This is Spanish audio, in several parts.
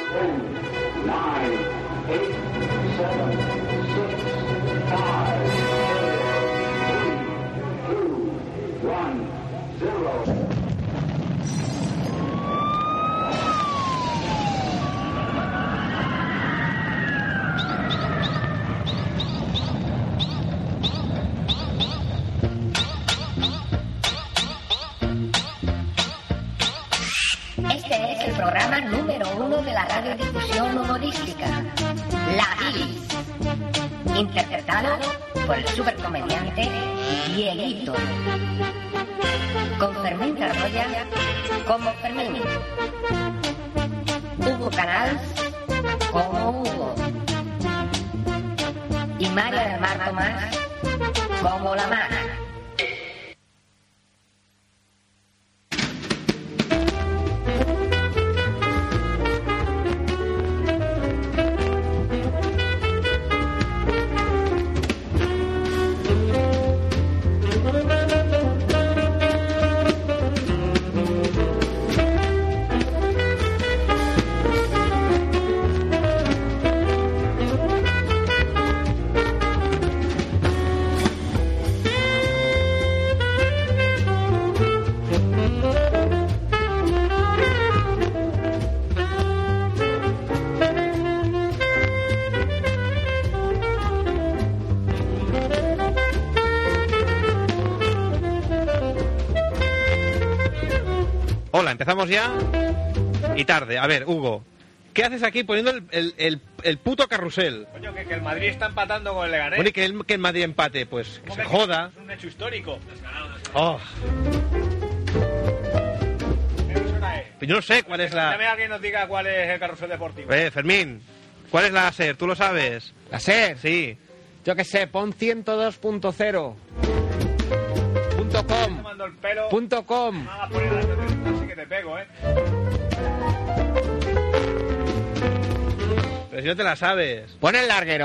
Programa número 1 de la radiodifusión humorística, La Bilis, interpretado por el supercomediante Dieguito, con Fermín Carroya como Fermín, Hugo Canals como Hugo y María del Mar Tomás como la Mar. Hola, empezamos ya y tarde. A ver, Hugo, ¿qué haces aquí poniendo el puto carrusel? Coño, que el Madrid está empatando con el Leganés. Bueno, y que el Madrid empate, pues que se joda. Es un hecho histórico. Oh. ¿Qué persona es? Yo no sé cuál es la... Dame a alguien nos diga cuál es el carrusel deportivo. Fermín, ¿cuál es la SER? ¿Tú lo sabes? ¿La SER? Sí. Yo qué sé, pon 102.0. .com. Tomando el pelo. .com. Nada, poner así que te pego, Pero si no te la sabes. Pon el larguero.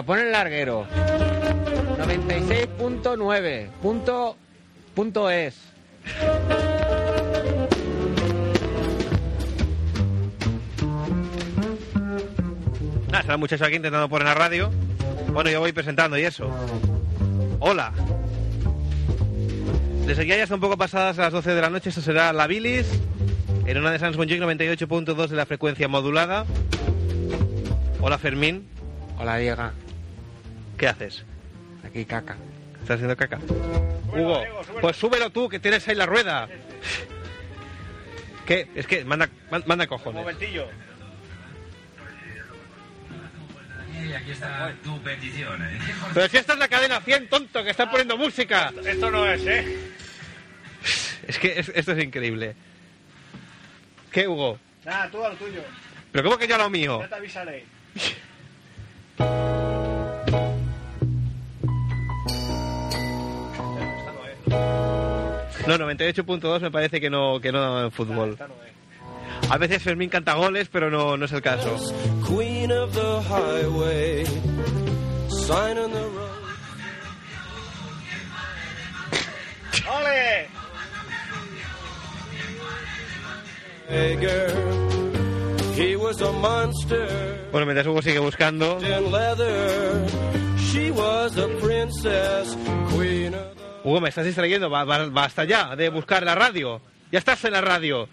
96.9. Punto es. Nada, está el muchacho aquí intentando poner la radio. Bueno, yo voy presentando y eso. Hola. Desde ya está un poco pasadas las 12 de la noche. Esto será La Bilis en una de Sans Montjuïc 98.2 de la frecuencia modulada. Hola, Fermín. Hola, Diego. ¿Qué haces? Aquí caca. ¿Estás haciendo caca? Súbelo, Hugo, Diego, súbelo. pues súbelo tú, que tienes ahí la rueda. ¿Qué? Es que manda Un cojones. momentillo. Y aquí está tu petición. Pero si esta es la cadena 100, tonto, que están poniendo música. Esto no es, Es que esto es increíble. ¿Qué, Hugo? Nada, tú a lo tuyo. ¿Pero cómo que yo a lo mío? Ya te avisaré. No, 98.2 me parece que no en fútbol. Esta no es. A veces Fermín canta goles, pero no es el caso. Queen of the highway, sign on the road. ¡Ole! Hey girl, he was a monster. Bueno, mientras Hugo sigue buscando. In leather, she was a princess, queen of the... Hugo, me estás distrayendo, basta ya de buscar la radio. Ya estás en la radio.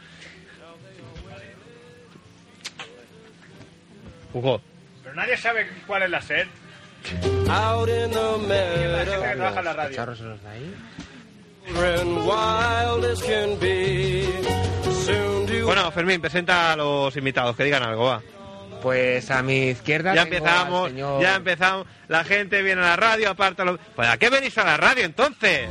Hugo. Pero nadie sabe cuál es la SER. Out in the La gente que meadow, trabaja en la radio. ¿Charros se los da ahí? children wild as can be. Soon do Bueno, Fermín, presenta a los invitados, que digan algo, va. Pues a mi izquierda Ya tengo al señor... empezamos. La gente viene a la radio, aparte los... ¿Para qué venís a la radio entonces?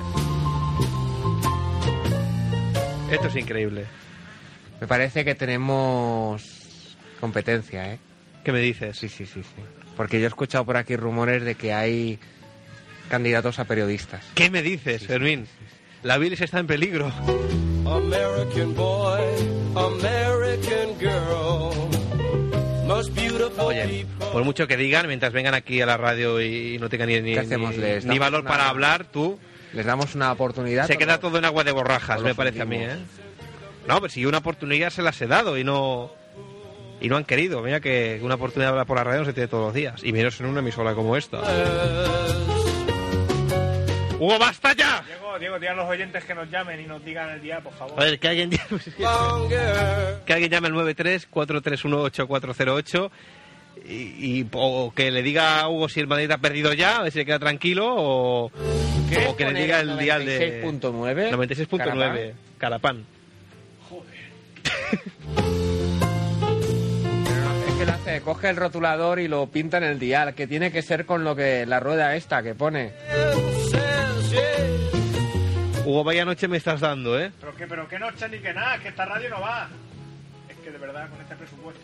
Esto es increíble. Me parece que tenemos competencia, ¿eh? ¿Qué me dices? Sí. Porque yo he escuchado por aquí rumores de que hay candidatos a periodistas. ¿Qué me dices, Fermín? La bilis está en peligro. American boy, American girl, most beautiful Oye, people. por mucho que digan, mientras vengan aquí a la radio y no tengan ni ¿Qué hacemos? Les ni damos valor una- para hablar, tú... Les damos una oportunidad. Se ¿o queda no? todo en agua de borrajas, O me los parece a mí, hundimos. ¿eh? No, pero si una oportunidad se las he dado y no... Y no han querido. Mira que una oportunidad de hablar por la radio no se tiene todos los días. Y menos en una emisora como esta. ¡Hugo, basta ya! Diego, di a los oyentes que nos llamen y nos digan el día, por favor. A ver, que alguien llame al 93-431-8408 o que le diga a Hugo si el Madrid ha perdido ya, a ver si se queda tranquilo, o que le diga el dial de 96.9. 96.9, Carapán. Es que lo hace, coge el rotulador y lo pinta en el dial, que tiene que ser con lo que la rueda esta que pone. Hugo, vaya noche me estás dando, ¿eh? Pero qué noche ni que nada, que esta radio no va. Es que de verdad, con este presupuesto...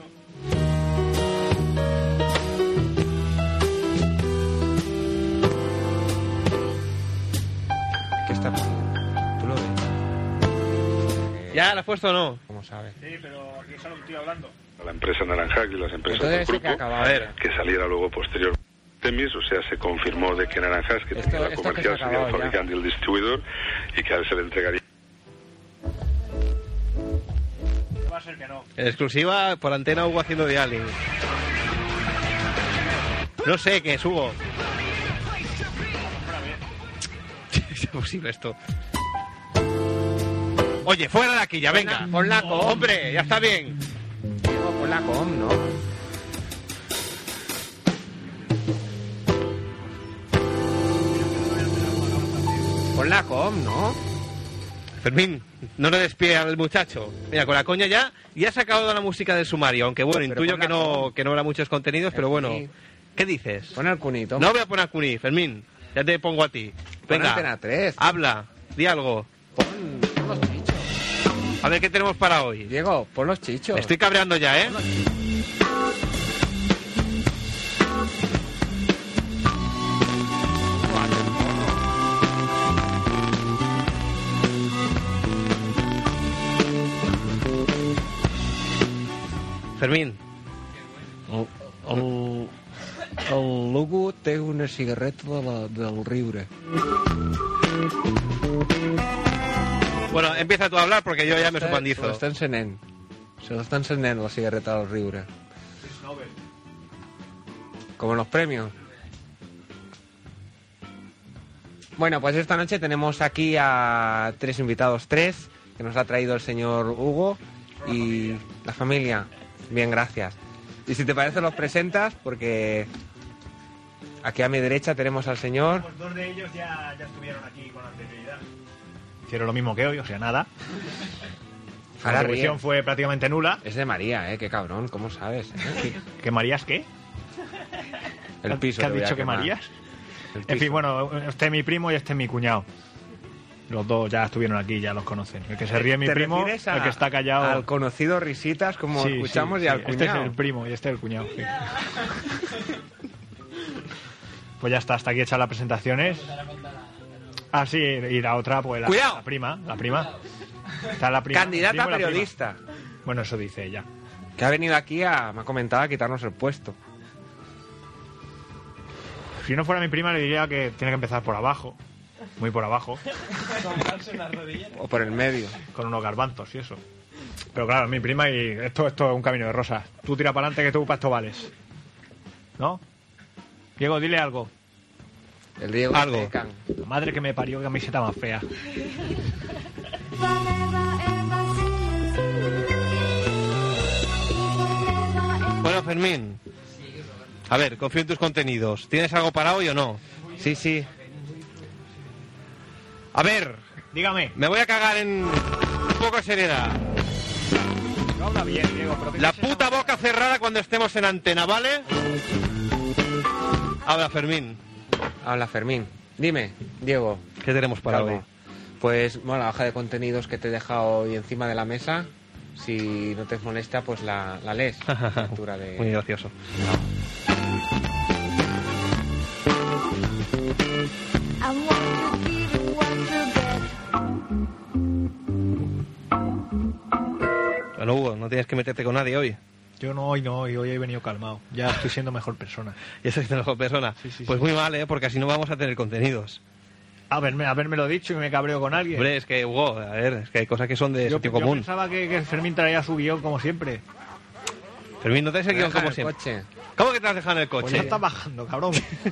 ¿Qué está poniendo? ¿Tú lo ves? ¿Ya la has puesto o no? ¿Cómo sabes? Sí, pero aquí solo estoy hablando. La empresa Naranjak y las empresas del Entonces, grupo, que acababa. A ver. que saliera luego posterior Temis, o sea, se confirmó de que Naranjak, que Esto- tenía la esto comercial, que se ha sería el acabado ya. fabricante y el distribuidor, y que a él se le entregaría. Va a ser que no. En exclusiva, por antena, Hugo haciendo de Alien. No sé qué es, Hugo. Es posible esto. Oye, fuera de aquí, ya venga. Pon la com. Hombre, ya está bien. Diego, pon la com, ¿no? Pon la com, ¿no? Fermín, no le despide al muchacho. Mira, con la coña ya se ha acabado la música del sumario, aunque bueno, Pero intuyo pon la que no habrá muchos contenidos, pero bueno. Sí. ¿Qué dices? Pon el cunito. No voy a poner Cuní, Fermín. Ya te pongo a ti. Pon Venga, Antena 3. habla, di algo. Pon los chichos. A ver qué tenemos para hoy. Diego, pon los chichos. Me estoy cabreando ya, ¿eh? Fermín. El Lugo té una cigarreta del Riure. Bueno, empieza tú a hablar porque yo ya me supandizo. Se l'està encenent. Se l'està encenent la cigarreta del Riure. Como en los premios. Bueno, pues esta noche tenemos aquí a tres invitados, que nos ha traído el señor Hugo y la familia. Bien, gracias. Y si te parece los presentas, porque aquí a mi derecha tenemos al señor... Pues dos de ellos ya estuvieron aquí con anterioridad. Hicieron lo mismo que hoy, o sea, nada. La Ahora contribución ríe. fue prácticamente nula. Es de María, qué cabrón, ¿cómo sabes? ¿Que Marías qué? El piso. ¿Qué has te voy a dicho que quemar. Marías? El En fin, piso. bueno, este es mi primo y este es mi cuñado. Los dos ya estuvieron aquí, ya los conocen. El que se ríe es mi ¿Te primo, refieres el que está callado... al conocido Risitas, como Sí, escuchamos, sí, y sí. al Este cuñado? es el primo y este es el cuñado. Sí. Pues ya está, hasta aquí hechas las presentaciones. Ah, sí, y la otra, pues la, ¡Cuidado! la prima. Está la prima. Candidata primo y la prima. periodista. Bueno, eso dice ella. Que ha venido aquí me ha comentado, a quitarnos el puesto. Si no fuera mi prima le diría que tiene que empezar por abajo. Muy por abajo. O por el medio. Con unos garbanzos y eso. Pero claro, mi prima y esto es un camino de rosas. Tú tira para adelante que tú para esto vales. ¿No? Diego, dile algo. El Diego Algo. Secan. La madre que me parió, qué camiseta más fea. Bueno, Fermín. A ver, confío en tus contenidos. ¿Tienes algo para hoy o no? Sí, sí. A ver, Dígame. me voy a cagar en un poco de seriedad. No habla bien, Diego, pero La puta boca cerrada cuando estemos en antena, ¿vale? Habla, Fermín. Habla Fermín. Dime, Diego. ¿Qué tenemos para Calvo. hoy? Pues, bueno, la hoja de contenidos que te he dejado hoy encima de la mesa. Si no te molesta, pues la lees. La lectura de... Muy gracioso. Bueno, Hugo, no tienes que meterte con nadie hoy. Yo no, hoy he venido calmado. Ya estoy siendo mejor persona. Y esa es la mejor persona. Sí, Pues sí. muy mal, ¿eh? Porque así no vamos a tener contenidos. Haberme lo dicho y me cabreo con alguien. Hombre, es que, Hugo, a ver, es que hay cosas que son de yo sentido común. pensaba que Fermín traía su guión como siempre. Fermín, no te has seguido Deja como el siempre. coche. ¿Cómo que te has dejado en el Pues coche? ya estás bajando, cabrón.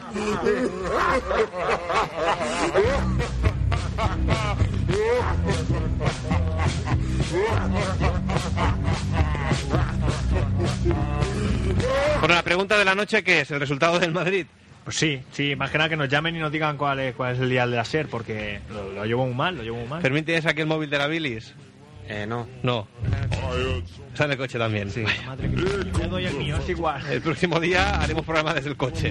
Bueno, la pregunta de la noche, ¿qué es? ¿El resultado del Madrid? Pues sí, más que nada que nos llamen y nos digan cuál es el dial de la SER, porque lo llevo muy mal, Fermín, ¿tienes aquí el móvil de la bilis? No. No. Está en el coche también. Sí. Madre mía, yo doy el mío, es igual. El próximo día haremos programa desde el coche.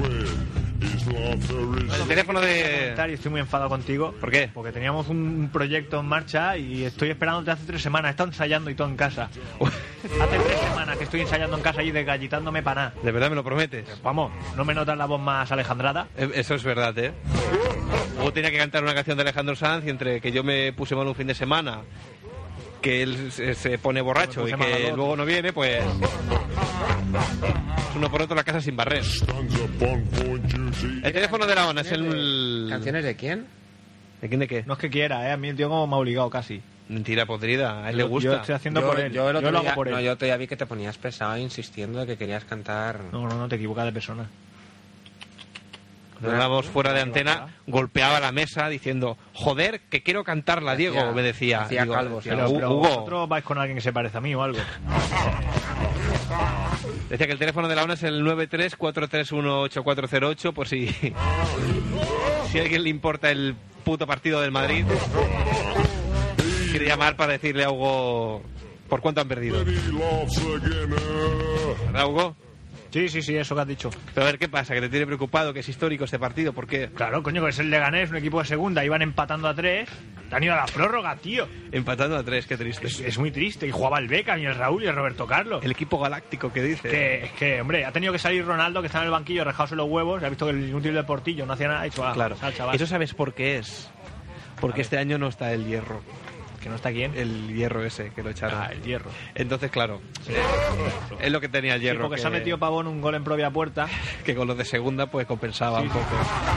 El teléfono de... Estoy muy enfadado contigo. ¿Por qué? Porque teníamos un proyecto en marcha y estoy esperándote hace 3 semanas. He estado ensayando y todo en casa. Hace 3 semanas que estoy ensayando en casa y desgallitándome para nada. ¿De verdad me lo prometes? Vamos, ¿no me notas la voz más alejandrada? Eso es verdad, ¿eh? Luego tenía que cantar una canción de Alejandro Sanz y entre que yo me puse mal un fin de semana, que él se pone borracho y que luego no viene, pues... Es uno por otro la casa sin barrer. El teléfono de la ONA es el... ¿Canciones de quién? ¿De quién de qué? No es que quiera, a mí el tío como me ha obligado casi. Mentira podrida, a él le Yo gusta. estoy haciendo por él. Yo el Yo otro lo día, hago por él. no, yo todavía vi que te ponías pesado insistiendo de que querías cantar. No, te equivocas de persona. Cuando hablábamos fuera de antena, golpeaba la mesa diciendo, joder, que quiero cantarla, Diego, me decía. Hacía calvos, decía, Pero Hugo, vosotros vais con alguien que se parece a mí o algo. decía que el teléfono de la ONA es el 93-431-8408, por si a alguien le importa el puto partido del Madrid. Quiere llamar para decirle a Hugo por cuánto han perdido. ¿Verdad, Hugo? Sí, eso que has dicho. Pero a ver, ¿qué pasa? ¿Que te tiene preocupado? ¿Que es histórico este partido? ¿Por qué? Claro, coño, que es el Leganés, un equipo de segunda, iban empatando a 3, te han ido a la prórroga, tío. Empatando a 3, qué triste. Es muy triste, y jugaba el Beckham y el Raúl y el Roberto Carlos. El equipo galáctico que dice. Es que, hombre, ha tenido que salir Ronaldo, que está en el banquillo, rejados en los huevos, y ha visto que el inútil de Portillo no hacía nada, y ha dicho, Claro. sal, chaval. ¿Eso sabes por qué es? Porque este año no está el Hierro. ¿Que no está quién? El Hierro ese, que lo echaron. El Hierro. Entonces, claro, es lo que tenía el Sí, Hierro. porque se ha metido Pavón un gol en propia puerta. Que con los de segunda pues compensaba Sí, un poco.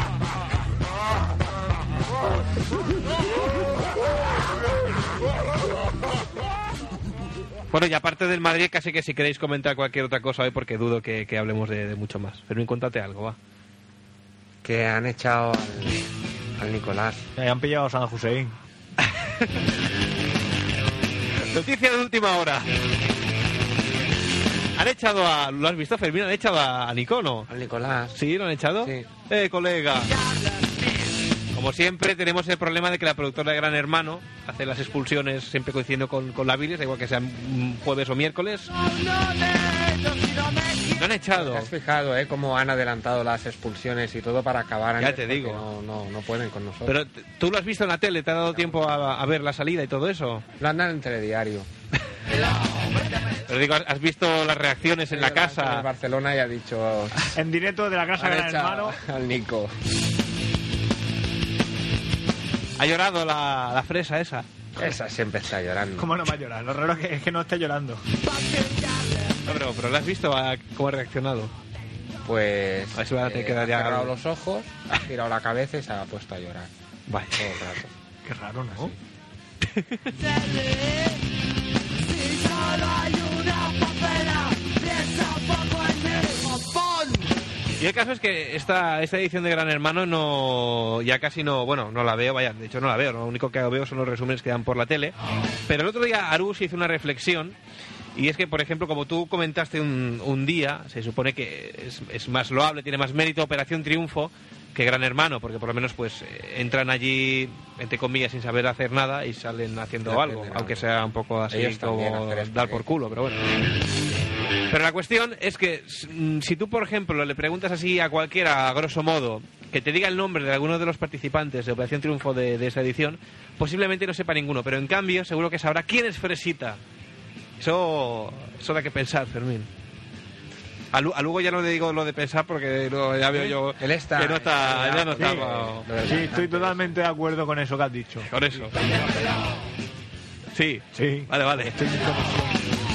Bueno, y aparte del Madrid, casi que si queréis comentar cualquier otra cosa hoy, porque dudo que hablemos de mucho más. Fermín, cuéntate algo, va. Que han echado al Nicolás. Ya han pillado a San Hussein. Noticia de última hora. Han echado a... ¿Lo has visto, Fermín? Han echado a Nicono. Al Nicolás. ¿Sí? ¿Lo han echado? Sí. Colega. Como siempre, tenemos el problema de que la productora de Gran Hermano hace las expulsiones siempre coincidiendo con la bilis, da igual que sean jueves o miércoles. Lo han echado. ¿Te has fijado, cómo han adelantado las expulsiones y todo para acabar antes? Ya te digo. No pueden con nosotros. Pero tú lo has visto en la tele, ¿te ha dado tiempo a ver la salida y todo eso? Lo andan en telediario. Pero digo, ¿has visto las reacciones en la En casa? Barcelona y ha dicho... En directo de la casa han de Gran echado Hermano. al Nico. Ha llorado la fresa esa. Esa siempre está llorando. ¿Cómo no va a llorar? Lo raro es que no esté llorando. No, pero ¿lo has visto cómo ha reaccionado? Pues... A ver si va a tener que dar ya ha cerrado algo. los ojos, ha girado la cabeza y se ha puesto a llorar. Vale. Todo el rato. Qué raro, ¿no? Y el caso es que esta edición de Gran Hermano ya casi no la veo, vaya, de hecho no la veo, lo único que veo son los resúmenes que dan por la tele. Pero el otro día Arús hizo una reflexión, y es que, por ejemplo, como tú comentaste un día, se supone que es más loable, tiene más mérito Operación Triunfo que Gran Hermano, porque por lo menos pues entran allí, entre comillas, sin saber hacer nada y salen haciendo algo, aunque sea un poco así Ellos también como hacer esto, dar por culo, pero bueno. Pero la cuestión es que si tú, por ejemplo, le preguntas así a cualquiera, a grosso modo, que te diga el nombre de alguno de los participantes de Operación Triunfo de esa edición, posiblemente no sepa ninguno, pero en cambio seguro que sabrá quién es Fresita. Eso da que pensar, Fermín. A Lugo ya no le digo lo de pensar porque ya veo yo Él está, que no está, ya no está. Sí, estoy totalmente de acuerdo con eso que has dicho. Con eso. Sí, Sí. vale. Estoy muy convencido.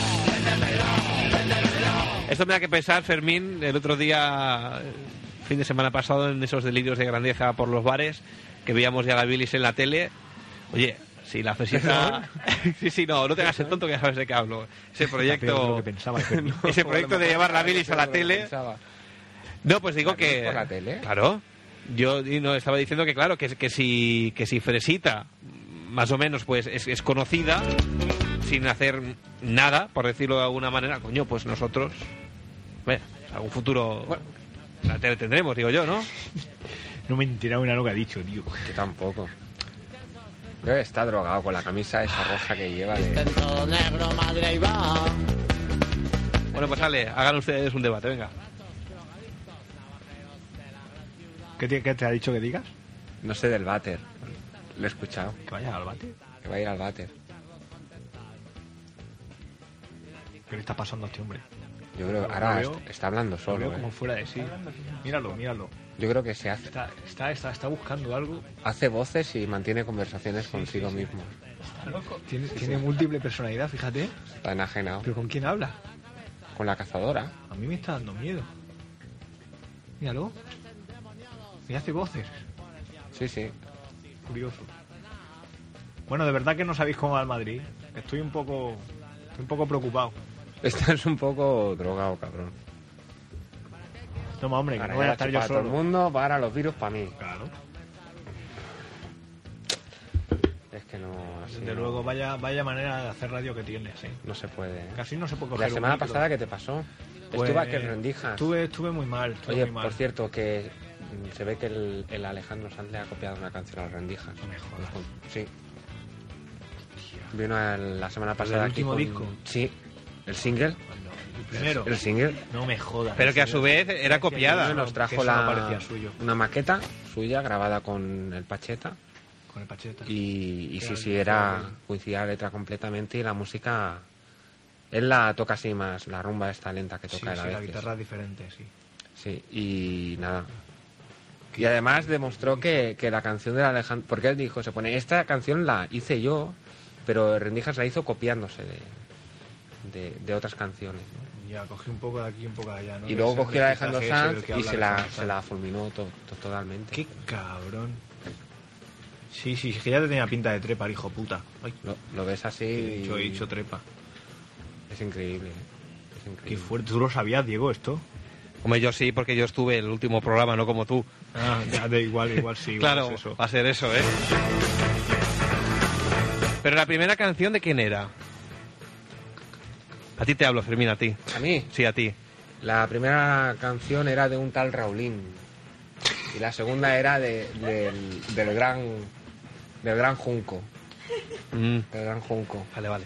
Esto me da que pensar, Fermín, el otro día, fin de semana pasado, en esos delirios de grandeza por los bares, que veíamos ya la bilis en la tele. Oye, Sí, la fresita... sí, no te hagas el tonto que ya sabes de qué hablo. Ese Peor de lo proyecto... que pensaba, pero- Ese proyecto de llevar la bilis a la tele... No, pues digo ¿La bilis que... por la tele? Claro. Yo no estaba diciendo que claro, que si Fresita, más o menos, pues es conocida, sin hacer nada, por decirlo de alguna manera, coño, pues nosotros... Bueno, algún futuro... Bueno. La tele tendremos, digo yo, ¿no? No me he enterado de lo que ha dicho, tío. Yo tampoco. Creo que está drogado con la camisa esa roja que lleva de... Bueno, pues sale, hagan ustedes un debate, venga. ¿Qué te ha dicho que digas? No sé, del váter. Lo he escuchado. Que vayas al bate. Que va a ir al váter. ¿Qué le está pasando a este hombre? Yo creo que Lo ahora veo- está hablando Lo solo. veo como fuera de sí. Míralo. Yo creo que se hace, Está buscando algo. hace voces y mantiene conversaciones consigo mismo. Tiene múltiple personalidad, fíjate. Está enajenado. ¿Pero con quién habla? Con la cazadora. A mí me está dando miedo. Míralo. Y hace voces. Sí, sí. Curioso. Bueno, de verdad que no sabéis cómo va el Madrid. Estoy un poco preocupado. Estás un poco drogado, cabrón. No, hombre, que Ahora no voy a ya estar yo chupa a todo el solo. mundo, para los virus, para mí. Claro. Es que no... así Desde no- luego, vaya manera de hacer radio que tienes, ¿eh? No se puede. Casi no se puede La coger un semana micro. pasada, ¿qué te pasó? Pues, Estuve aquí en Rendijas. Estuve muy mal. Oye, muy mal. por cierto, que se ve que el Alejandro Sanz le ha copiado una canción a las Rendijas. No me jodas. Sí. Vino la semana ¿Pues pasada del aquí último con... disco? Sí. El single. Cuando- el primero. El single. No me jodas. Pero que a su vez era copiada. Nos que trajo eso no parecía suyo. una maqueta suya grabada con el Pacheta. Con el Pacheta. Y sí, Era sí, el- era coincidía la letra completamente y la música... Él la toca así más, la rumba esta lenta que Sí, toca él a sí, la veces. guitarra es diferente, sí. Sí, y nada. Y además demostró que la canción de Alejandro... Porque él dijo, se pone, esta canción la hice yo, pero Rendijas la hizo copiándose de otras canciones, ¿no? Ya, cogí un poco de aquí, un poco de allá, ¿no? Y luego Ese cogió a Alejandro mestizaje ese Sanz del que y habla se la, Alejandro se la Sanz. fulminó totalmente. Qué cabrón. Sí, es que ya te tenía pinta de trepa, hijo puta. Ay, Lo ves así he y dicho trepa. es increíble. Es Qué increíble. fuerte. ¿Tú lo sabías, Diego, esto? Hombre, yo sí, porque yo estuve en el último programa, no como tú. Ah, ya, igual sí. igual Claro, es eso. va a ser eso, ¿eh? Pero la primera canción, ¿de quién era? A ti te hablo, Fermín, a ti. A mí, Sí, a ti. la primera canción era de un tal Raulín y la segunda era del gran Junco. Mm, Del gran Junco. vale.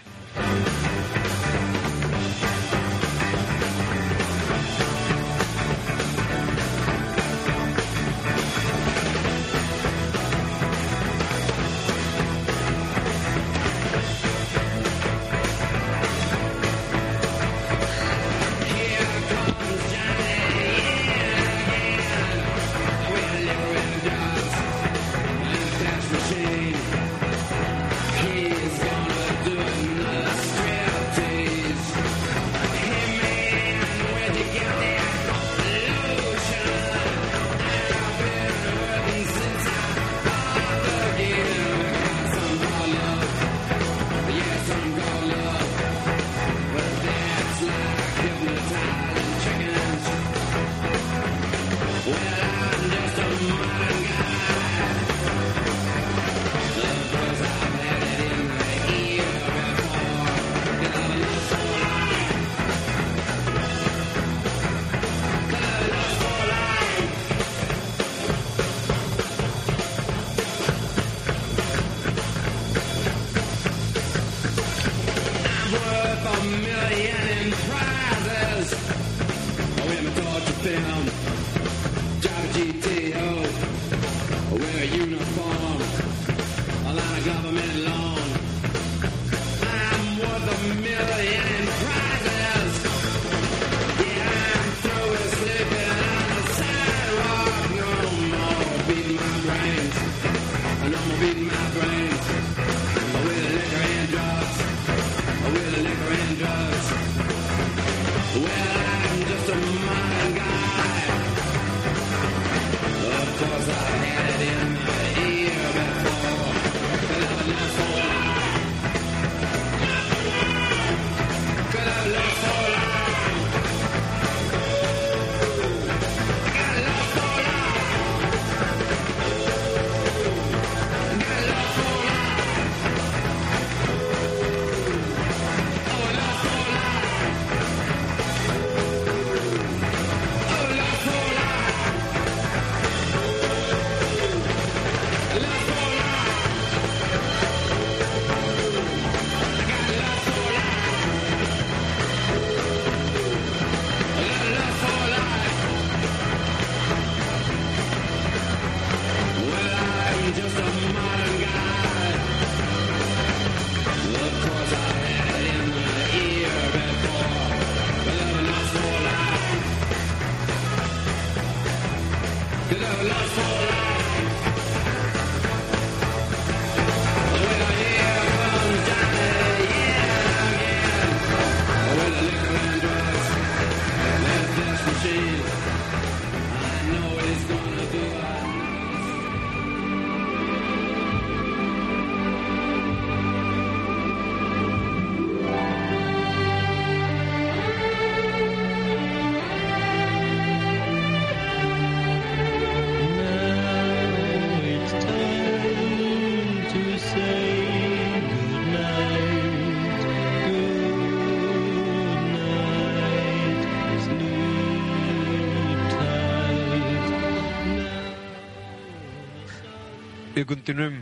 Vinga, continuem.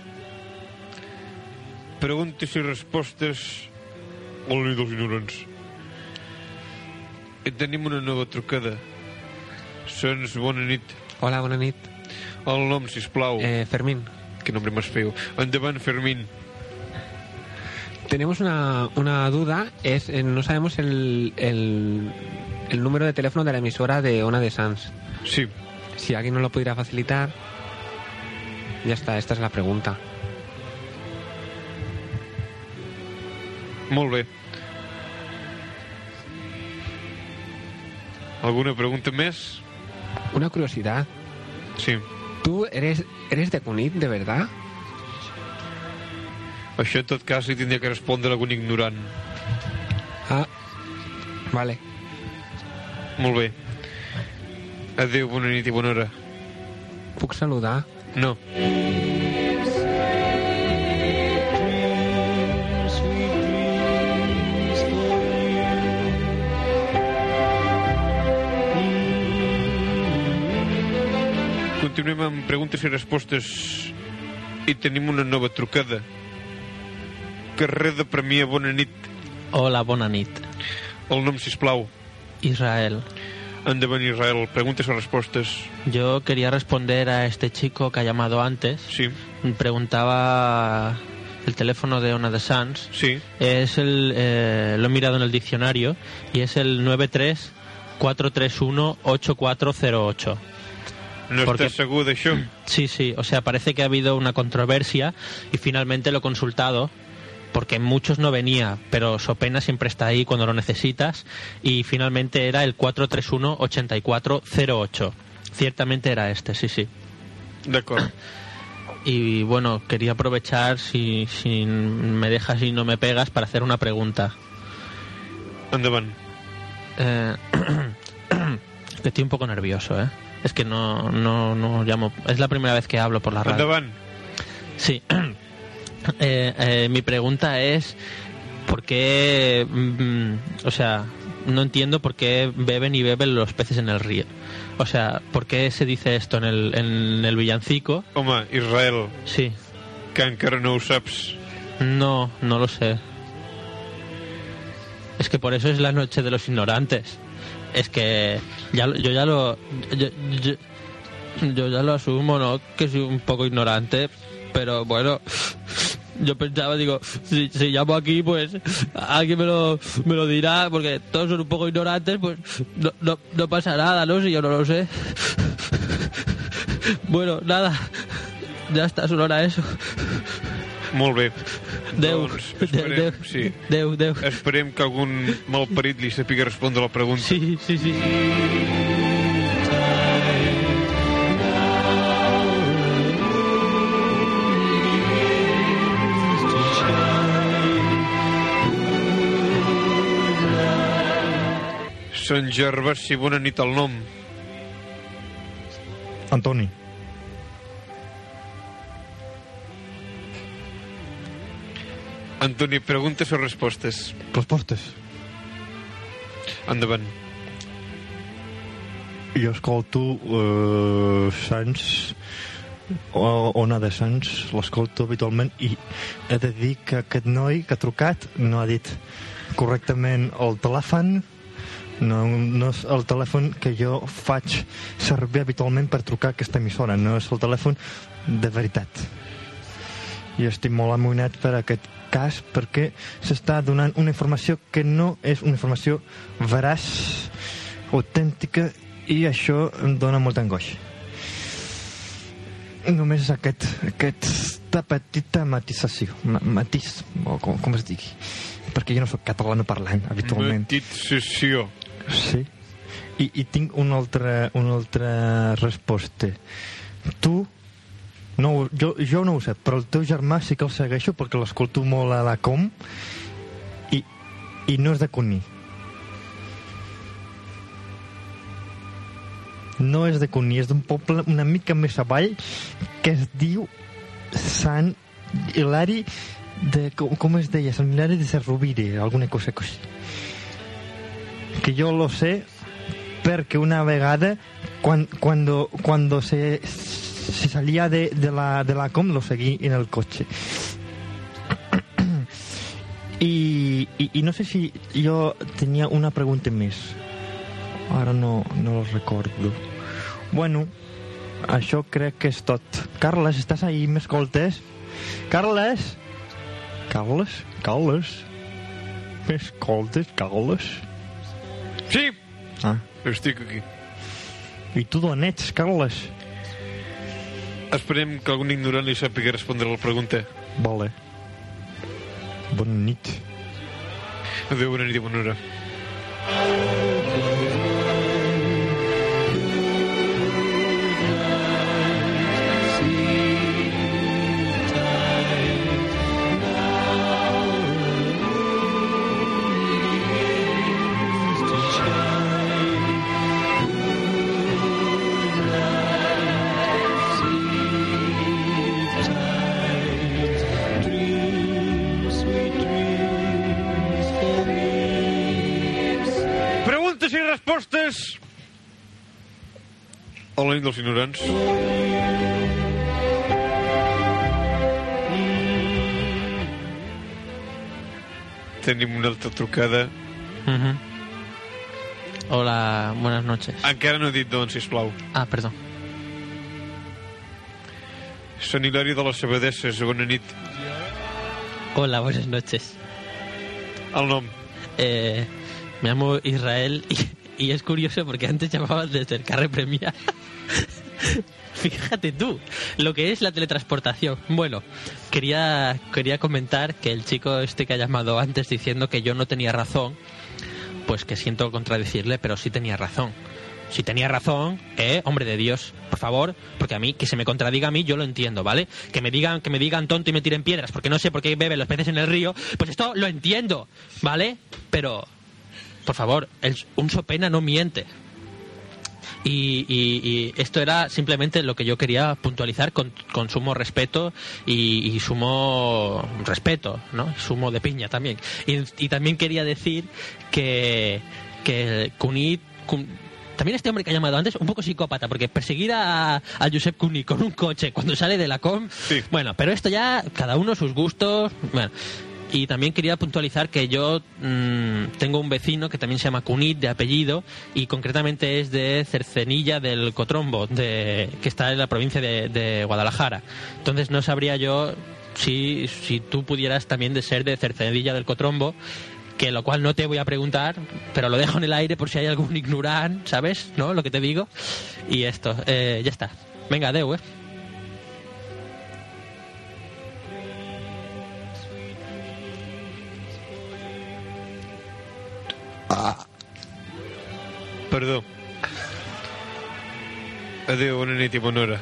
Preguntes i respostes a la nit dels ignorants. I tenim una nova trucada. Sons, bona nit. Hola, bona nit. El nom, sisplau. Fermín. Qué nombre más feo. Endavant, Fermín. Tenemos una duda. No sabemos el número de teléfono de la emisora de Ona de Sants. Sí. Si alguien nos lo pudiera facilitar. Ya está, esta es la pregunta. Molt bé. ¿Alguna pregunta més? Una curiosidad. Sí. ¿Tú eres de Cunit, de verdad? Això en tot cas li tindria que respondre algun ignorant. Ah, vale. Molt bé. Adéu, bona nit i bona hora. ¿Puc saludar? No. Continuem amb preguntes i respostes i tenim una nova trucada. Carrer de Premià, bona nit. Hola, bona nit. El nom, sisplau. Israel. Endavant, Israel. Preguntes o respostes. Yo quería responder a este chico que ha llamado antes. Sí. Preguntaba el teléfono de Ona de Sants. Sí. Es lo he mirado en el diccionario y es el 93-431-8408. ¿No estás seguro de eso? Sí, o sea, parece que ha habido una controversia y finalmente lo he consultado porque en muchos no venía, pero Sopena siempre está ahí cuando lo necesitas y finalmente era el 431-8408. Ciertamente era este, sí. De acuerdo. Y bueno, quería aprovechar, si me dejas y no me pegas, para hacer una pregunta. Endavant. Que estoy un poco nervioso, ¿eh? Es que no llamo. Es la primera vez que hablo por la radio. Endavant. Sí. Mi pregunta es ¿por qué? O sea, no entiendo por qué beben y beben los peces en el río. O sea, ¿por qué se dice esto en el villancico? Home, Israel. Sí. Que encara no ho saps. No lo sé. Es que por eso es la noche de los ignorantes. Es que yo ya lo asumo, ¿no? Que soy un poco ignorante, pero bueno, yo pensaba, digo, si llamo aquí, pues alguien me lo dirá, porque todos son un poco ignorantes, pues no pasa nada, ¿no? Si yo no lo sé. Bueno, nada, ya está, solo era eso. Molt bé. Déu. Doncs esperem, sí. Déu. Esperem que algun malparit li sàpiga respondre la pregunta. Sí. Sant Gervasi, bona nit, el nom. Antoni. Antoni, preguntes o respostes? Respostes. Endavant. Jo escolto Sants, Ona de Sants, l'escolto habitualment, i he de dir que aquest noi que ha trucat no ha dit correctament el telèfon. No és el telèfon que jo faig servir habitualment per trucar a aquesta emissora, no és el telèfon de veritat. Jo estic molt amoïnat per aquest cas perquè s'està donant una informació que no és una informació veraç, autèntica, i això em dona molta angoixa. Només aquesta petita matisació, matís, o com es digui, perquè jo no soc catalano parlant habitualment. Matisació. Sí. I tinc una altra resposta. Tu no, jo no ho sé, però el teu germà sí que el segueixo perquè l'escolto molt a la com i no és de Cuní. No és de Cuní, és d'un poble una mica més avall que es diu Sant Hilari de... Com es deia? Sant Hilari de Cerrovire, alguna cosa així. Que jo lo sé perquè una vegada cuando se si salía de la com, lo seguí en el coche. Y no sé si yo tenía una pregunta més. Ara no lo recordo. Bueno, això crec que és tot. Carles, estàs ahí? M'escoltes? Carles? M'escoltes, Carles? Sí, Ah. estic aquí. I tu d'on ets, Carles? Esperem que algun ignorant li sàpiga respondre la pregunta. Vale. Bona nit. Adéu, bona nit i bona hora. Preguntes i respostes a la nit dels ignorants. Tenim una altra trucada. Hola, buenas noches. Encara no he dit d'on, sisplau. Ah, perdón. Sant Hilari de les Abadesses, bona nit. Hola, buenas noches. El nom. Me llamo Israel y es curioso porque antes llamabas desde el Carre Premia. Fíjate tú lo que es la teletransportación. Bueno, quería comentar que el chico este que ha llamado antes diciendo que yo no tenía razón, pues que siento contradecirle, pero sí tenía razón. Si tenía razón, hombre de Dios, por favor, porque a mí, que se me contradiga a mí, yo lo entiendo, ¿vale? Que me digan tonto y me tiren piedras porque no sé por qué beben los peces en el río, pues esto lo entiendo, ¿vale? Pero, por favor, un sopena no miente. Y esto era simplemente lo que yo quería puntualizar con sumo respeto y sumo respeto, ¿no? Sumo de piña también. Y también quería decir que Cunit... También este hombre que ha llamado antes, un poco psicópata, porque perseguir a Josep Cuní con un coche cuando sale de la com... Sí. Bueno, pero esto ya, cada uno sus gustos... Bueno, y también quería puntualizar que yo tengo un vecino que también se llama Cunit, de apellido, y concretamente es de Cercenilla del Cotrombo, que está en la provincia de Guadalajara. Entonces no sabría yo si tú pudieras también de ser de Cercenilla del Cotrombo, que lo cual no te voy a preguntar, pero lo dejo en el aire por si hay algún ignorante, ¿sabes? ¿No? Lo que te digo. Y esto, ya está. Venga, adeu, Perdó. Adéu, bona nit i bona hora.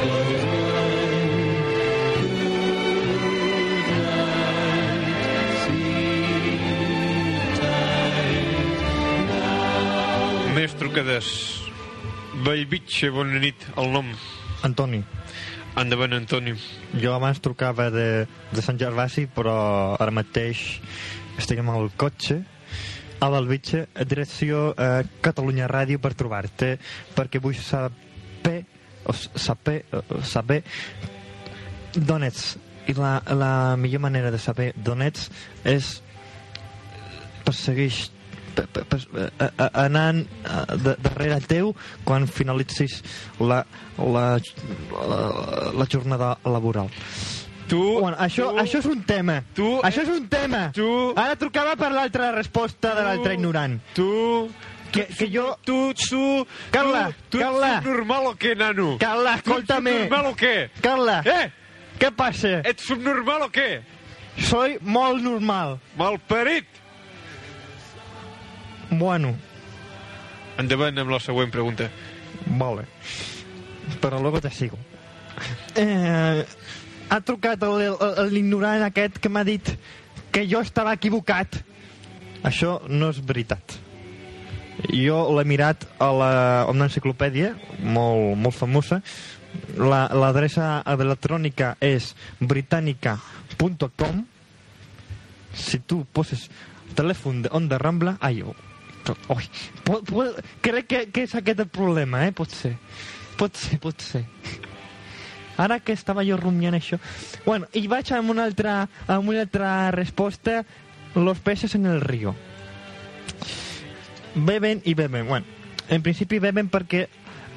Més trucades. Bellvitge, bona nit. El nom? Antoni. Endavant, Antoni. Jo abans trucava de Sant Gervasi, però ara mateix estic amb el cotxe a Bellvitge, a direcció a Catalunya Ràdio per trobar-te, perquè vull saber d'on ets. I la millor manera de saber d'on ets és anant darrere teu quan finalitzis la jornada laboral. Bueno, això és un tema. Això és un tema. Ara trucava per l'altra resposta de l'altre ignorant. Que jo... Carla! Tu ets subnormal o què, nano? Carla, escolta'm. Tu ets subnormal o què? Carla, què passa? Ets subnormal o què? Soy molt normal. Malparit! Bueno. Endavant amb la següent pregunta. Vale. Però luego te sigo. Ha trucat l'ignorant aquest que m'ha dit que jo estava equivocat. Això no és veritat. Jo l'he mirat a una enciclopèdia molt famosa. L'adreça electrònica és britannica.com. Si tu poses telèfon d'Onda Rambla... crec que és aquest el problema, potser. Ara que estava jo rumiant això... Bueno, i vaig amb una altra resposta. Los peces en el río. Beben i beben. Bueno, en principi beben perquè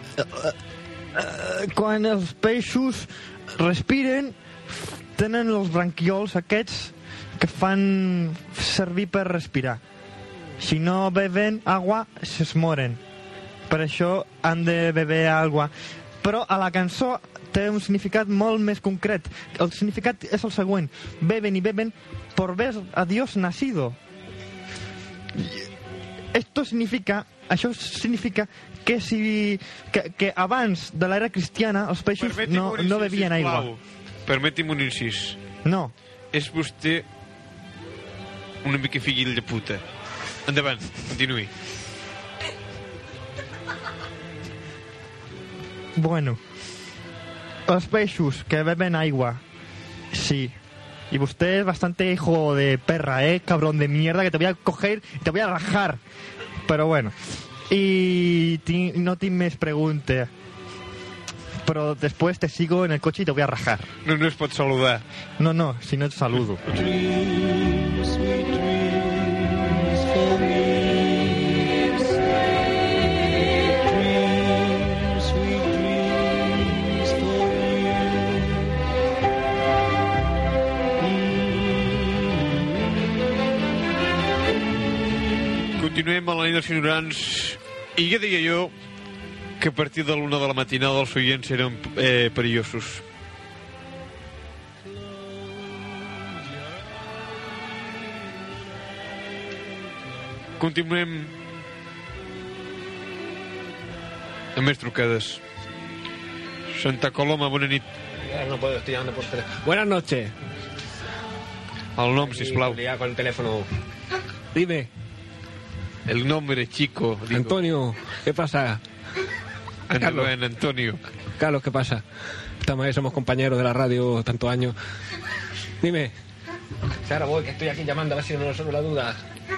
quan els peixos respiren tenen els branquiols aquests que fan servir per respirar. Si no beben agua, es moren. Per això han de beber aigua. Però a la cançó té un significat molt més concret. El significat és el següent: beben y beben por ver a Dios nacido. Això significa que que abans de l'era cristiana els peixos no bevien aigua. Permeti'm un incís. No. És vostè una mica fill de puta. Endavant, continuï. Bueno, los peixos que beben agua, sí. Y usted es bastante hijo de perra, cabrón de mierda, que te voy a coger y te voy a rajar. Pero bueno. Y no tinc més preguntes. Pero después te sigo en el coche y te voy a rajar. No es pot saludar. No, si no te saludo. Continuem a la nit dels ignorants. I ja deia jo que a partir de l'1 de la matinada els oients eren perillosos. Continuem amb més trucades. Santa Coloma, bona nit. No puedo, estoy llamando por teléfono. Buenas noches. El nom, sisplau. Con el teléfono. Dime. El nombre, chico. Digo. Antonio, ¿qué pasa? Carlos. Antonio. Carlos, ¿qué pasa? Estamos ahí, somos compañeros de la radio tantos años. Dime. Ahora voy, que estoy aquí llamando a ver si no nos resuelve la duda.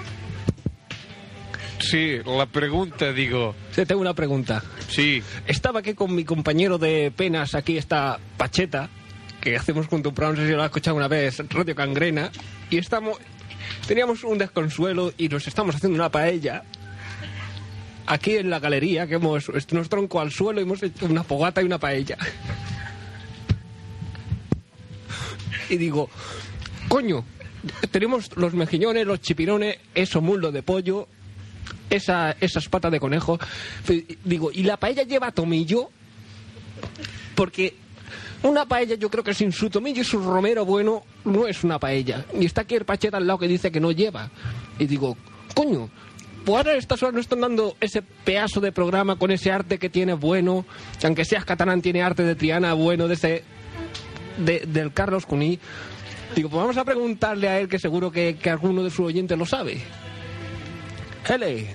Sí, la pregunta, digo. Sí, tengo una pregunta. Sí. Estaba aquí con mi compañero de penas, aquí está Pacheta, que hacemos junto a un programa, no sé si lo has escuchado una vez, Radio Cangrena, y teníamos un desconsuelo y nos estamos haciendo una paella aquí en la galería, que nos tronco al suelo y hemos hecho una fogata y una paella. Y digo, coño, tenemos los mejillones, los chipirones, eso muslo de pollo, esas patas de conejo. Digo, ¿y la paella lleva tomillo? Porque una paella yo creo que sin su tomillo y su romero bueno no es una paella. Y está aquí el Pacheta al lado que dice que no lleva. Y digo, coño, pues ahora a estas horas nos están dando ese pedazo de programa con ese arte que tiene bueno, aunque seas catalán tiene arte de Triana bueno, del Carlos Cuní. Digo, pues vamos a preguntarle a él, que seguro que alguno de sus oyentes lo sabe. L.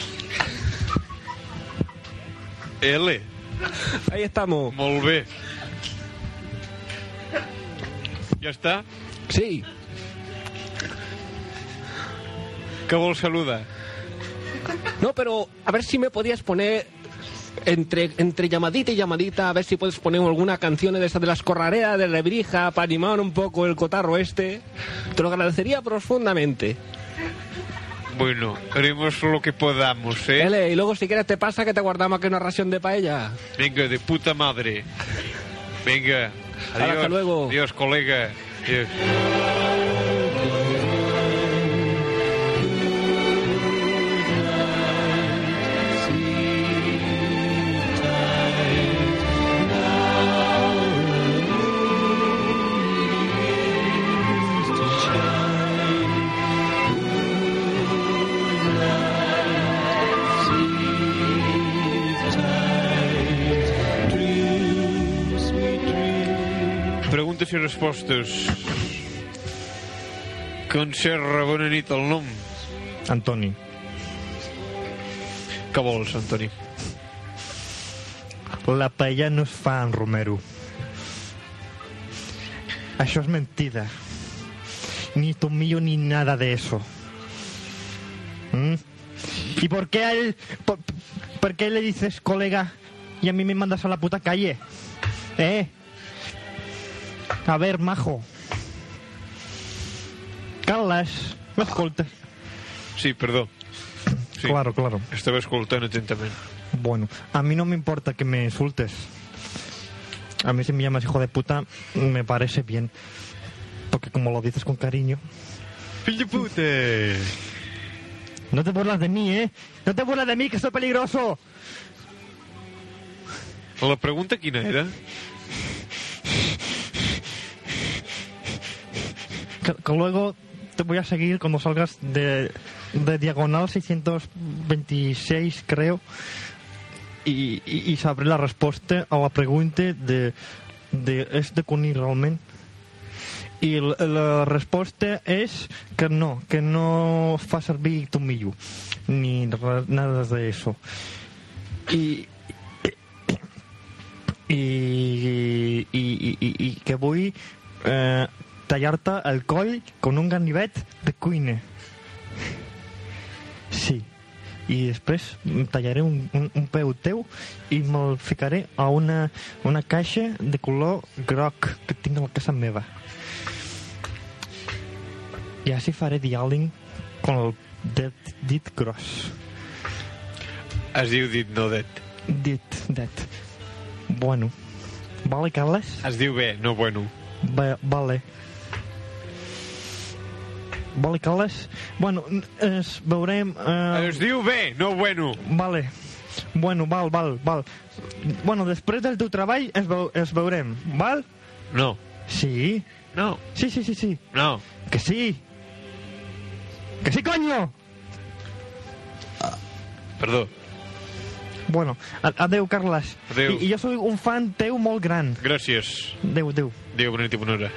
Ahí estamos. Molt bé. ¿Ya está? Sí. ¿Qué vols saludar? No, pero a ver si me podías poner entre llamadita y llamadita, a ver si puedes poner alguna canción de esas de las corrareas de Lebrija para animar un poco el cotarro este. Te lo agradecería profundamente. Bueno, haremos lo que podamos, ¿eh? L, y luego si quieres te pasa que te guardamos aquí una ración de paella. Venga, de puta madre. Venga. Adiós. Hasta luego. Adiós, colega. Adiós. Preguntes i respostes. Conserra, bona nit, el nom? Antoni. Què vols, Antoni? La paella no es fa en romero. Això es mentida. Ni tomillo ni nada de eso. ¿Y por qué le dices colega y a mí me mandas a la puta calle? A ver, majo. Carles, m'escoltes? Sí, perdó. Sí. Claro. Estaba escoltant atentament. Bueno, a mí no me importa que me insultes. A mí si me llamas hijo de puta, me parece bien. Porque como lo dices con cariño... ¡Fill de puta! No te burlas de mí, ¿eh? No te burlas de mí, que soy peligroso. La pregunta quina era? Que luego te voy a seguir cuando salgas de diagonal 626, creo, y sabré la respuesta a la pregunta de ¿és de conill realment? I la resposta és que no fa servir tomillo ni nada de eso. I que vull tallar-te el coll con un ganivet de cuina. Sí. I després tallaré un peu teu i me'l ficaré a una caixa de color groc que tinc a la casa meva. I així faré diàling con el dit gros. Es diu dit, no det. Det. Bueno. Vale, Carles? Es diu bé, no bueno. Vale. Vale, Carles? Bueno, es veurem... Es diu bé, no bueno. Vale. Bueno, val. Bueno, després del teu treball es veurem, val? No. Sí. No. Sí. No. Que sí. Que sí, coño! Perdó. Bueno, adeu, Carles. Adeu. I jo soy un fan teu molt gran. Gràcies. Adeu. Digue bona nit i bona hora.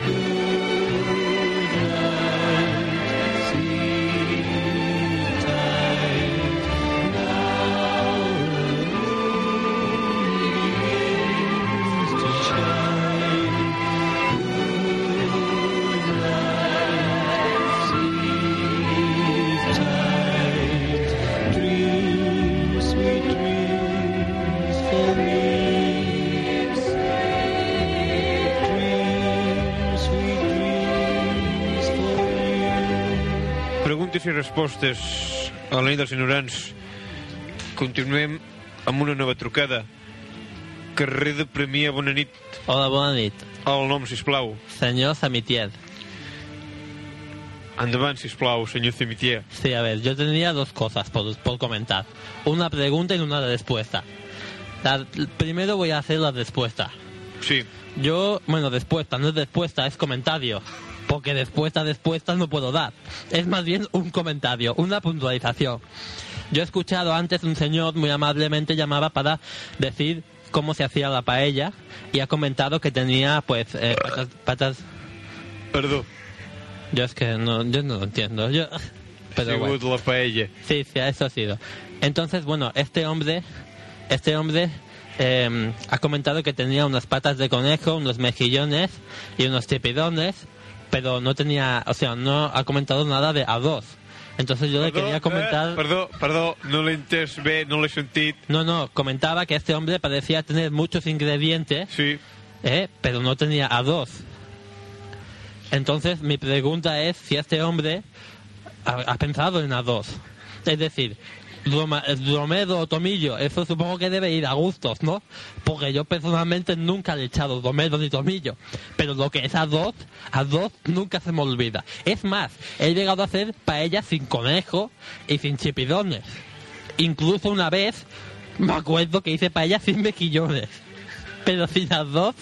Preguntes i respostes a la nit dels ignorants. Continuem amb una nova trucada. Carrer de Premià, bona nit. Hola, bona nit. El nom, sisplau. Senyor Samitier. Endavant, sisplau, senyor Samitier. Sí, a ver, yo tendría dos cosas por comentar. Una pregunta y una respuesta. Primero voy a hacer la respuesta. Sí. Respuesta, no es respuesta, es comentario. Porque respuestas no puedo dar. Es más bien un comentario, una puntualización. Yo he escuchado antes un señor muy amablemente llamaba para decir cómo se hacía la paella y ha comentado que tenía, patas... Perdón. Yo no lo entiendo. Pero bueno. La paella. Sí, eso ha sido. Entonces, bueno, este hombre ha comentado que tenía unas patas de conejo, unos mejillones y unos chipirones, pero no ha comentado nada de A2. Entonces yo le quería comentar... Perdó, no l'he entès bé, no l'he sentit. No, comentaba que este hombre parecía tener muchos ingredientes, sí, pero no tenía A2. Entonces mi pregunta es si este hombre ha pensado en A2. Es decir, Romero o tomillo, eso supongo que debe ir a gustos, ¿no? Porque yo personalmente nunca le he echado romero ni tomillo, pero lo que es A2 nunca se me olvida. Es más, he llegado a hacer paella sin conejo y sin chipirones. Incluso una vez me acuerdo que hice paella sin mejillones, pero sin A2,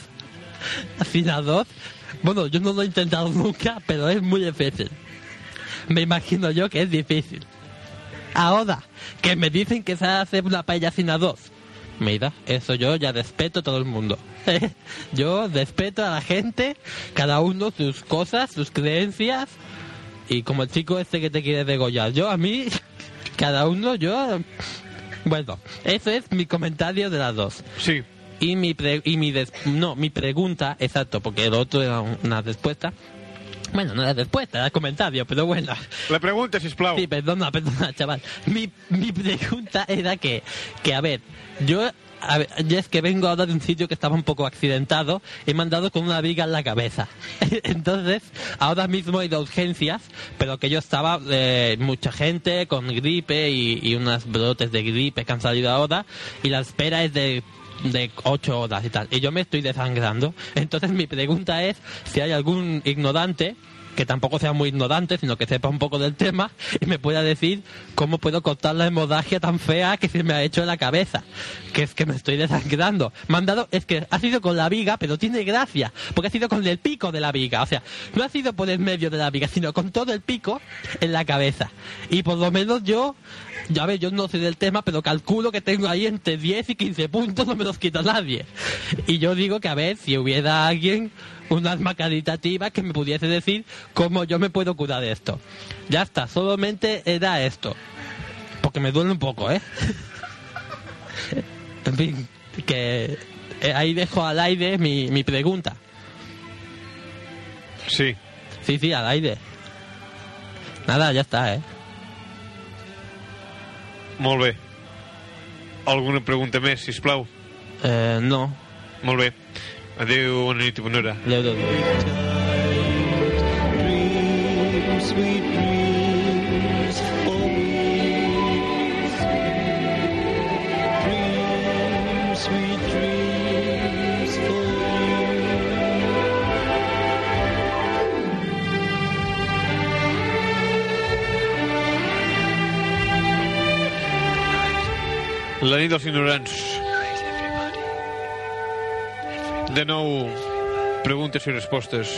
bueno, yo no lo he intentado nunca, pero es muy difícil. Me imagino yo que es difícil. Ahora, que me dicen que se hace una paella sin A2. Mira, eso yo ya respeto a todo el mundo. Yo respeto a la gente, cada uno sus cosas, sus creencias. Y como el chico este que te quiere degollar, a mí, cada uno, bueno, eso es mi comentario de las dos. Sí. Y mi pregunta, exacto, porque el otro era una respuesta. Bueno, no la respuesta, el comentario, pero bueno. La pregunta, sisplau. Sí, perdona, chaval. Mi pregunta era que a ver, yo es que vengo ahora de un sitio que estaba un poco accidentado y me han dado con una viga en la cabeza. Entonces, ahora mismo he ido a urgencias, pero que yo estaba mucha gente con gripe y unos brotes de gripe que han salido ahora, y la espera es de 8 horas y tal, y yo me estoy desangrando. Entonces mi pregunta es si hay algún ignorante, que tampoco sea muy ignorante, sino que sepa un poco del tema, y me pueda decir cómo puedo cortar la hemorragia tan fea que se me ha hecho en la cabeza, que es que me estoy desangrando. Me han dado, es que ha sido con la viga, pero tiene gracia, porque ha sido con el pico de la viga, o sea, no ha sido por el medio de la viga, sino con todo el pico en la cabeza. Y por lo menos yo no sé del tema, pero calculo que tengo ahí entre 10 y 15 puntos, no me los quita nadie. Y yo digo que a ver, si hubiera alguien, un alma caritativa que me pudiese decir cómo yo me puedo curar de esto. Ya está, solamente era esto. Porque me duele un poco, ¿eh? En fin, que ahí dejo al aire mi pregunta. Sí. Sí, al aire. Nada, ya está, ¿eh? Molt bé. Alguna pregunta més, sisplau? No. Molt bé. Adéu, bona nit i bona hora. Adéu. Sweet dreams for me. Dreams, sweet dreams for La nit dels ignorants. De nou, preguntes i respostes.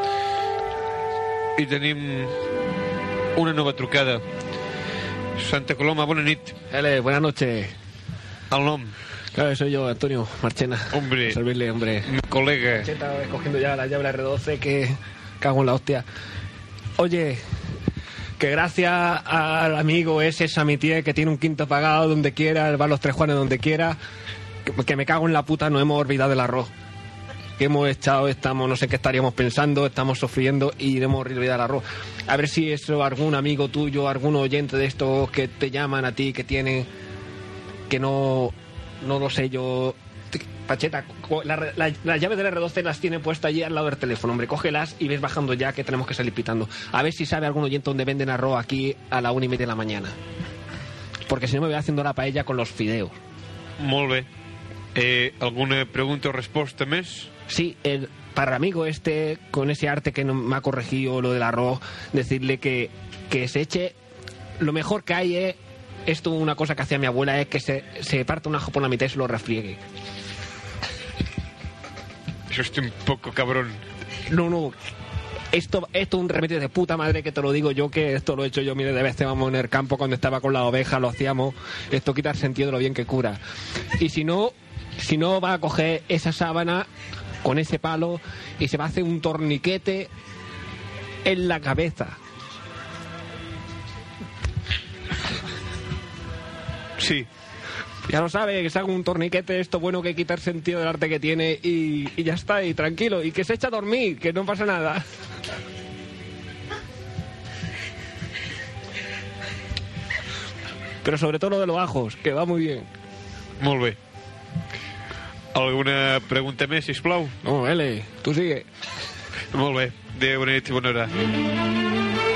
I tenim una nova trucada. Santa Coloma, bona nit. Buenas noches. El nom? Claro, soy yo, Antonio Marchena. Hombre. Servirle, hombre. Mi colega. Estaba escogiendo ya la llave R12, que cago en la hostia. Oye, que gracias al amigo ese Samitier, que tiene un quinto pagado donde quiera, va a los Tres Juanes donde quiera, que me cago en la puta, nos hemos olvidado del arroz. Que hemos estamos, no sé qué estaríamos pensando, estamos sufriendo y hemos olvidado el arroz. A ver si eso, algún amigo tuyo, algún oyente de estos que te llaman a ti, que tienen, que no lo sé yo. Pacheta, las llaves del R12 las tiene puestas allí al lado del teléfono, hombre, cógelas y ves bajando ya, que tenemos que salir pitando. A ver si sabe algún oyente donde venden arroz aquí a la 1:30 de la mañana. Porque si no me voy haciendo la paella con los fideos. Molt bé. ¿Alguna pregunta o respuesta més? Sí, para el amigo este, con ese arte que no me ha corregido lo del arroz, decirle que se eche. Lo mejor que hay es, esto una cosa que hacía mi abuela, es que se parte un ajo por la mitad y se lo refriegue. Eso está un poco cabrón. No. Esto es un remedio de puta madre, que te lo digo yo, que esto lo he hecho yo miles de veces, vamos, en el campo cuando estaba con la oveja, lo hacíamos. Esto quita el sentido de lo bien que cura. Y si no va a coger esa sábana con ese palo y se va a hacer un torniquete en la cabeza. Sí. Ya lo sabe, que se haga un torniquete, esto bueno, que quita el sentido del arte que tiene y ya está, y tranquilo, y que se echa a dormir, que no pasa nada. Pero sobre todo lo de los ajos, que va muy bien. Molt bé. Alguna pregunta més, sisplau? No, L, tú sigue. Molt bé. Adéu, bona nit i bona hora.